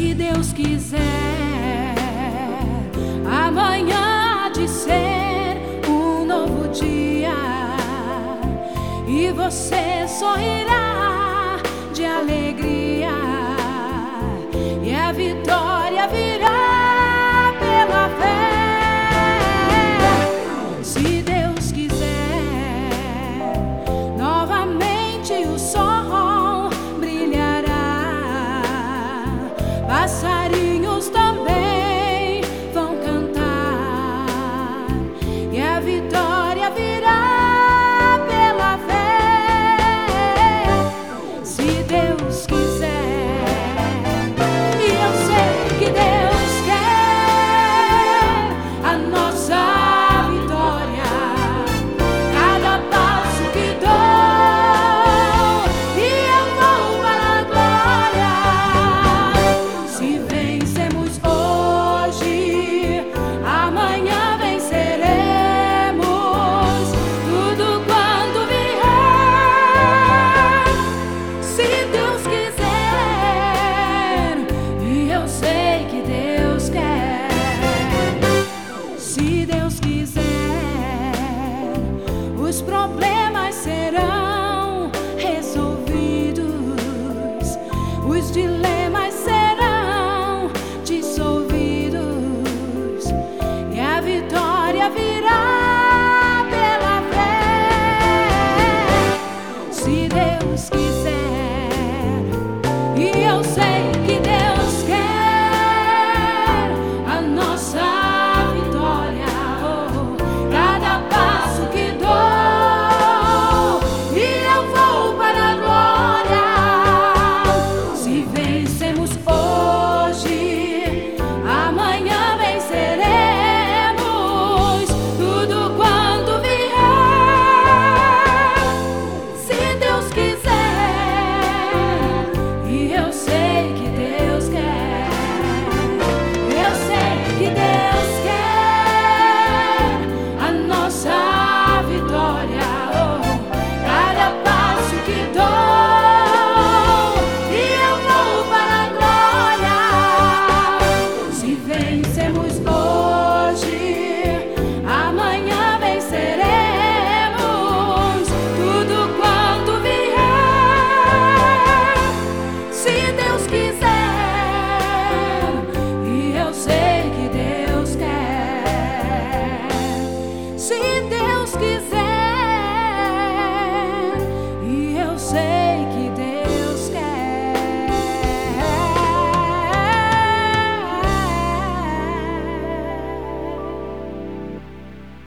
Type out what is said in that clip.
Se Deus quiser, amanhã há de ser um novo dia e você sorrirá de alegria e a vitória virá pela fé. Se Deus quiser, novamente o sol brilhará, passarinhos também vão cantar e a vitória virá pela fé. Se Deus quiser, e eu sei que Deus quer a nossa vitória, cada passo que dou e eu vou para a glória. Se vencemos hoje, amanhã venceremos tudo quando vier. Se Deus quiser, e eu sei que Deus quer. Se Deus quiser, os problemas serão resolvidos, os dilemas serão dissolvidos e a vitória virá pela fé. Se Deus quiser, e eu sei que Deus quer a nossa vitória, cada passo que dou e eu vou para a glória. Se vencemos hoje, amanhã venceremos tudo quando vier. Se Deus quiser, e eu sei